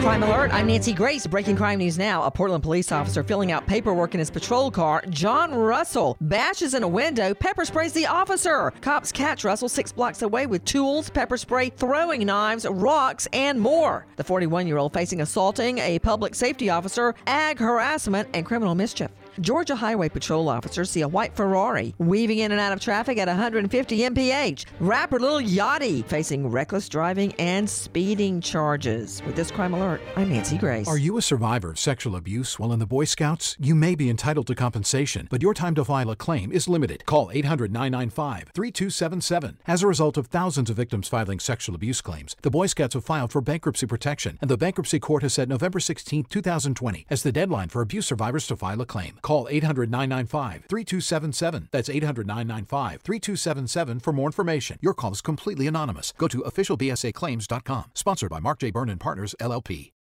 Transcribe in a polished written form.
Crime Alert, I'm Nancy Grace. Breaking crime news now. A Portland police officer filling out paperwork in his patrol car, John Russell, bashes in a window, pepper sprays the officer. Cops catch Russell 6 blocks away with tools, pepper spray, throwing knives, rocks, and more. The 41-year-old facing assaulting a public safety officer, ag harassment, and criminal mischief. Georgia Highway Patrol officers see a white Ferrari weaving in and out of traffic at 150 mph. Rapper Lil Yachty facing reckless driving and speeding charges. With this Crime Alert, I'm Nancy Grace. Are you a survivor of sexual abuse while in the Boy Scouts? You may be entitled to compensation, but your time to file a claim is limited. Call 800-995-3277. As a result of thousands of victims filing sexual abuse claims, the Boy Scouts have filed for bankruptcy protection, and the bankruptcy court has set November 16, 2020 as the deadline for abuse survivors to file a claim. Call 800-995-3277. That's 800-995-3277 for more information. Your call is completely anonymous. Go to officialbsaclaims.com. Sponsored by Mark J. Byrne & Partners, LLP.